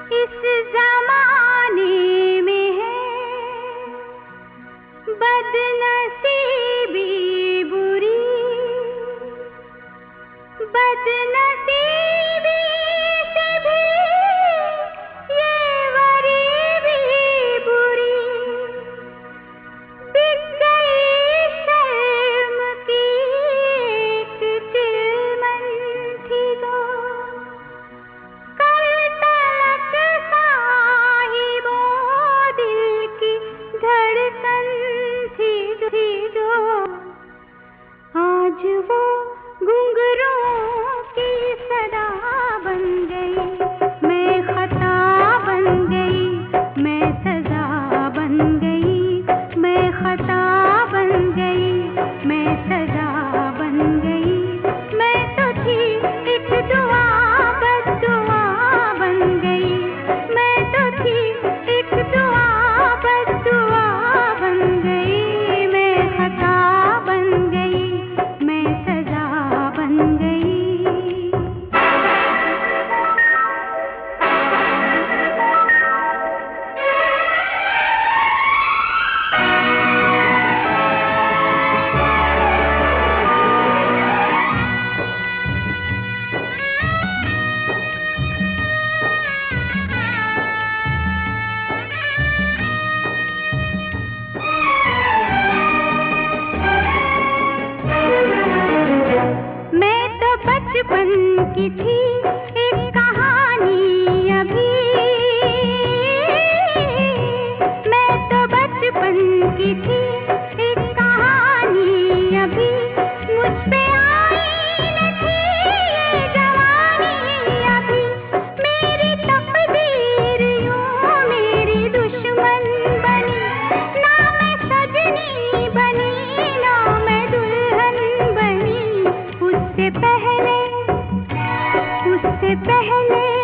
इस जमाने में है बदनसीबी बुरी, बदनसीबी से भी ये गरीबी बुरी। बिक गई शर्म की एक चिलमन थी जो, कल तलक साहिबों दिल की धड़कन थी जो, आज वो घुंघरूं की सदा बन गई। मैं खता बन गई, मैं सजा बन गई। मैं खता बन गई, मैं सजा बन गई। मैं तो थी एक दुआ बद्दुआ बन गई। मैं तो थी एक दुआ बद्दुआ बन गई। मैं खता बन गई, मैं सजा बन गई। मैं तो बचपन की थी एक कहानी अभी। मैं तो बचपन की थी एक कहानी अभी। मुझ पे आई न थी ये जवानी अभी। मेरी तकदीर यूं मेरी दुश्मन बनी। ना मैं सजनी बनी, ना मैं दुल्हन बनी। उससे पहले